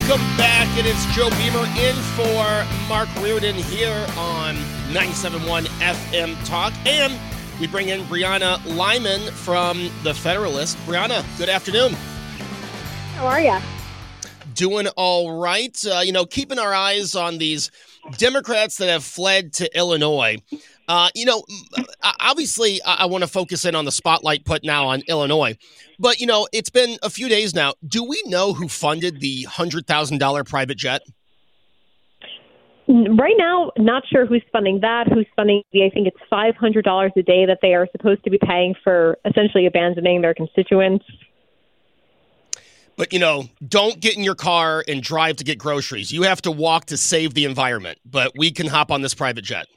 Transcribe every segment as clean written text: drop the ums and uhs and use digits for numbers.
Welcome back. It is Joe Beamer in for Mark Reardon here on 97.1 FM Talk. And we bring in Brianna Lyman from The Federalist. Brianna, good afternoon. How are you? Doing all right. Keeping our eyes on these Democrats that have fled to Illinois. Obviously, I want to focus in on the spotlight put now on Illinois. But, it's been a few days now. Do we know who funded the $100,000 private jet? Right now, not sure who's funding that, who's funding I think it's $500 a day that they are supposed to be paying for essentially abandoning their constituents. But, don't get in your car and drive to get groceries. You have to walk to save the environment. But we can hop on this private jet.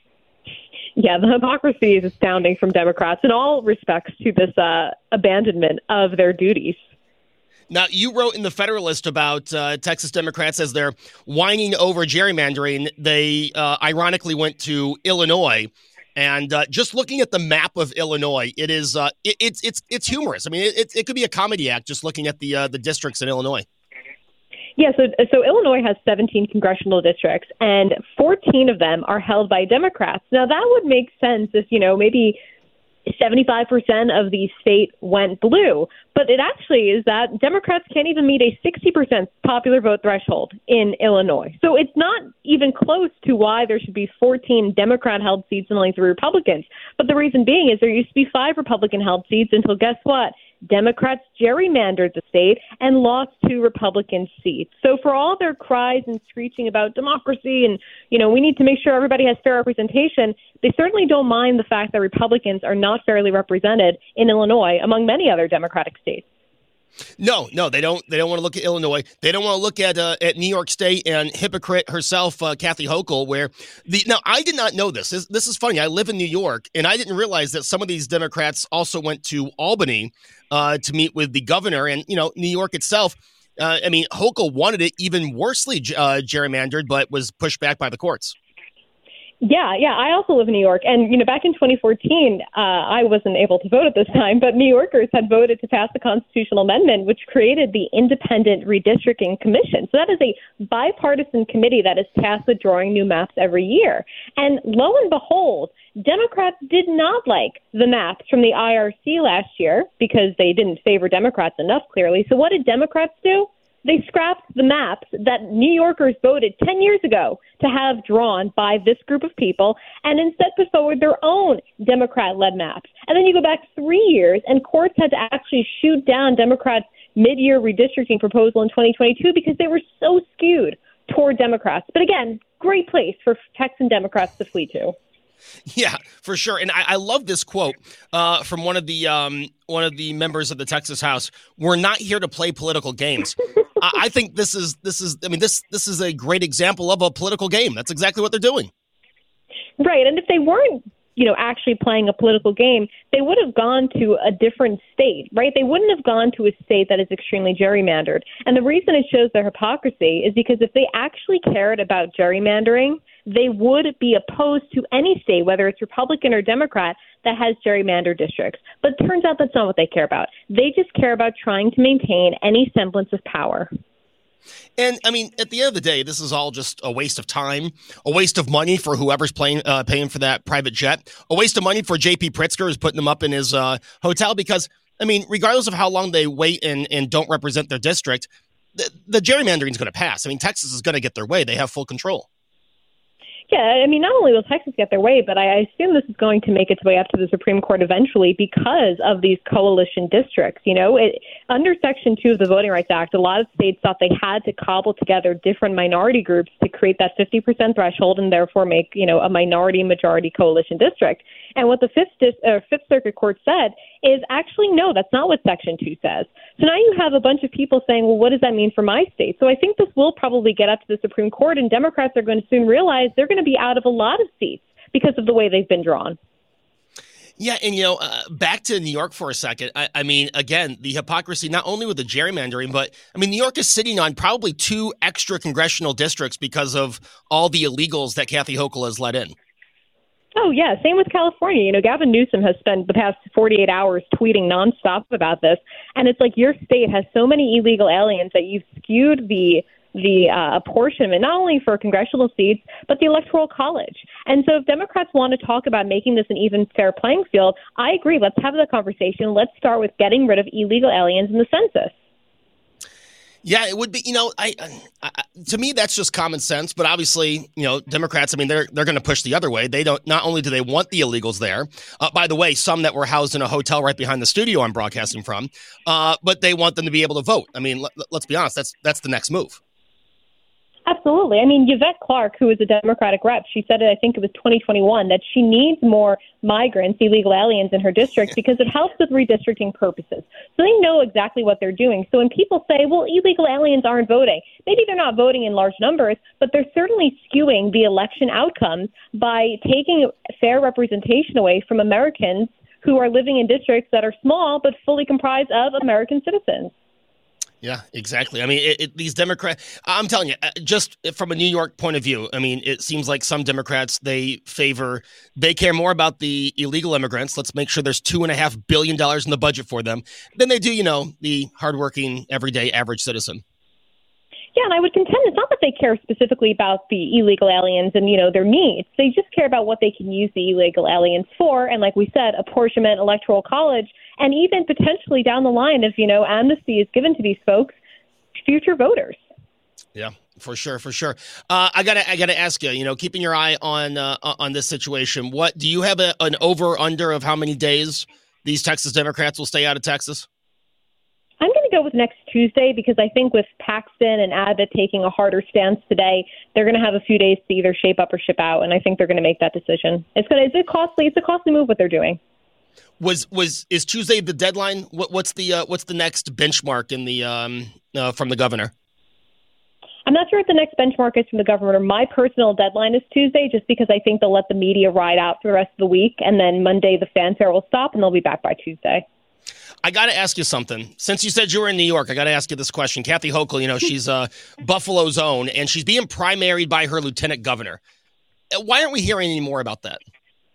Yeah, the hypocrisy is astounding from Democrats in all respects to this abandonment of their duties. Now, you wrote in The Federalist about Texas Democrats as they're whining over gerrymandering. They ironically went to Illinois. And just looking at the map of Illinois, it is it's humorous. I mean, it could be a comedy act just looking at the districts in Illinois. Yeah, so Illinois has 17 congressional districts, and 14 of them are held by Democrats. Now, that would make sense if, maybe 75% of the state went blue. But it actually is that Democrats can't even meet a 60% popular vote threshold in Illinois. So it's not even close to why there should be 14 Democrat-held seats and only 3 Republicans. But the reason being is there used to be 5 Republican-held seats until, guess what? Democrats gerrymandered the state and lost 2 Republican seats. So for all their cries and screeching about democracy and, we need to make sure everybody has fair representation, they certainly don't mind the fact that Republicans are not fairly represented in Illinois, among many other Democratic states. No, they don't. They don't want to look at Illinois. They don't want to look at New York State and hypocrite herself, Kathy Hochul. Now I did not know this. This is funny. I live in New York, and I didn't realize that some of these Democrats also went to Albany to meet with the governor. And New York itself. Hochul wanted it even worsely gerrymandered, but was pushed back by the courts. Yeah. I also live in New York. And, back in 2014, I wasn't able to vote at this time, but New Yorkers had voted to pass the constitutional amendment, which created the Independent Redistricting Commission. So that is a bipartisan committee that is tasked with drawing new maps every year. And lo and behold, Democrats did not like the maps from the IRC last year because they didn't favor Democrats enough, clearly. So what did Democrats do? They scrapped the maps that New Yorkers voted 10 years ago to have drawn by this group of people and instead put forward their own Democrat-led maps. And then you go back 3 years, and courts had to actually shoot down Democrats' mid-year redistricting proposal in 2022 because they were so skewed toward Democrats. But again, great place for Texan Democrats to flee to. Yeah, for sure. And I love this quote from one of the members of the Texas House. We're not here to play political games. I think this is a great example of a political game. That's exactly what they're doing. Right. And if they weren't, actually playing a political game, they would have gone to a different state, right? They wouldn't have gone to a state that is extremely gerrymandered. And the reason it shows their hypocrisy is because if they actually cared about gerrymandering, they would be opposed to any state, whether it's Republican or Democrat, that has gerrymandered districts. But it turns out that's not what they care about. They just care about trying to maintain any semblance of power. And, at the end of the day, this is all just a waste of time, a waste of money for whoever's paying for that private jet, a waste of money for J.P. Pritzker, who's putting them up in his hotel because, regardless of how long they wait and don't represent their district, the gerrymandering is going to pass. Texas is going to get their way. They have full control. Yeah, not only will Texas get their way, but I assume this is going to make its way up to the Supreme Court eventually because of these coalition districts. Under Section 2 of the Voting Rights Act, a lot of states thought they had to cobble together different minority groups to create that 50% threshold and therefore make, a minority-majority coalition district. And what the Fifth Circuit Court said is actually, no, that's not what Section 2 says. So now you have a bunch of people saying, well, what does that mean for my state? So I think this will probably get up to the Supreme Court, and Democrats are going to soon realize they're going to be out of a lot of seats because of the way they've been drawn. Yeah, and, back to New York for a second. Again, the hypocrisy, not only with the gerrymandering, but, New York is sitting on probably 2 extra congressional districts because of all the illegals that Kathy Hochul has let in. Oh, yeah. Same with California. Gavin Newsom has spent the past 48 hours tweeting nonstop about this. And it's like your state has so many illegal aliens that you've skewed the apportionment, not only for congressional seats, but the Electoral College. And so if Democrats want to talk about making this an even fair playing field, I agree. Let's have the conversation. Let's start with getting rid of illegal aliens in the census. Yeah, it would be, I to me, that's just common sense. But obviously, Democrats, they're going to push the other way. They don't, not only do they want the illegals there, by the way, some that were housed in a hotel right behind the studio I'm broadcasting from, but they want them to be able to vote. Let's be honest, that's the next move. Absolutely. Yvette Clarke, who is a Democratic rep, she said it, I think it was 2021, that she needs more migrants, illegal aliens in her district because it helps with redistricting purposes. So they know exactly what they're doing. So when people say, well, illegal aliens aren't voting, maybe they're not voting in large numbers, but they're certainly skewing the election outcomes by taking fair representation away from Americans who are living in districts that are small but fully comprised of American citizens. Yeah, exactly. These Democrats, I'm telling you, just from a New York point of view, it seems like some Democrats, they care more about the illegal immigrants. Let's make sure there's $2.5 billion in the budget for them than they do, the hardworking, everyday, average citizen. Yeah, and I would contend it's not that they care specifically about the illegal aliens and, their needs. They just care about what they can use the illegal aliens for. And like we said, apportionment, Electoral College, and even potentially down the line, if, amnesty is given to these folks, future voters. Yeah, for sure. I gotta ask you, keeping your eye on this situation, what do you have an over under of how many days these Texas Democrats will stay out of Texas? I'm going to go with next Tuesday because I think with Paxton and Abbott taking a harder stance today, they're going to have a few days to either shape up or ship out, and I think they're going to make that decision. It's a costly move what they're doing. Is Tuesday the deadline? What's the next benchmark in the from the governor? I'm not sure what the next benchmark is from the governor. My personal deadline is Tuesday, just because I think they'll let the media ride out for the rest of the week, and then Monday the fanfare will stop, and they'll be back by Tuesday. I got to ask you something. Since you said you were in New York, I got to ask you this question. Kathy Hochul, she's Buffalo's own, and she's being primaried by her lieutenant governor. Why aren't we hearing any more about that?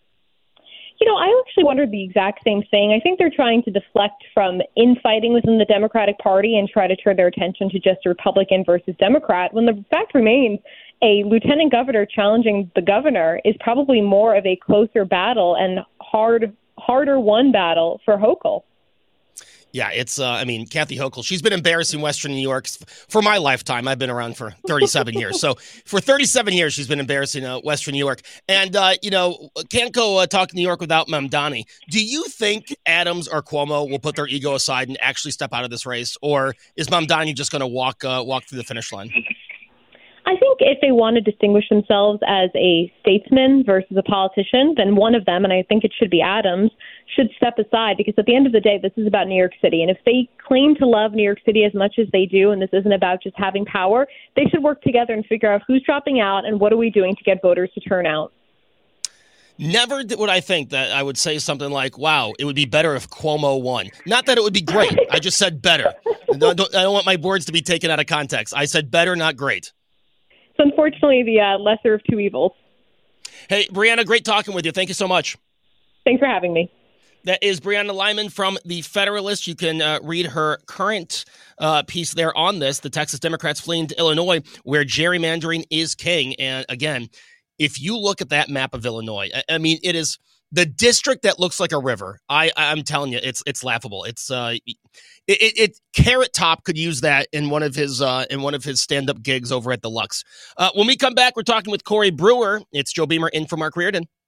I actually wondered the exact same thing. I think they're trying to deflect from infighting within the Democratic Party and try to turn their attention to just Republican versus Democrat, when the fact remains a lieutenant governor challenging the governor is probably more of a closer battle and harder won battle for Hochul. Yeah, it's, Kathy Hochul, she's been embarrassing Western New York for my lifetime. I've been around for 37 years. So for 37 years, she's been embarrassing Western New York. And, can't go talk New York without Mamdani. Do you think Adams or Cuomo will put their ego aside and actually step out of this race? Or is Mamdani just going to walk through the finish line? I think if they want to distinguish themselves as a statesman versus a politician, then one of them, and I think it should be Adams, should step aside, because at the end of the day, this is about New York City. And if they claim to love New York City as much as they do, and this isn't about just having power, they should work together and figure out who's dropping out and what are we doing to get voters to turn out. Never would I think that I would say something like, wow, it would be better if Cuomo won. Not that it would be great. I just said better. I don't want my words to be taken out of context. I said better, not great. So unfortunately, the lesser of two evils. Hey, Brianna, great talking with you. Thank you so much. Thanks for having me. That is Brianna Lyman from The Federalist. You can read her current piece there on this, the Texas Democrats fleeing to Illinois, where gerrymandering is king. And again, if you look at that map of Illinois, it is the district that looks like a river. I'm telling you, it's laughable. It's Carrot Top could use that in one of his stand-up gigs over at the Lux. When we come back, we're talking with Corey Brewer. It's Joe Beamer in for Mark Reardon.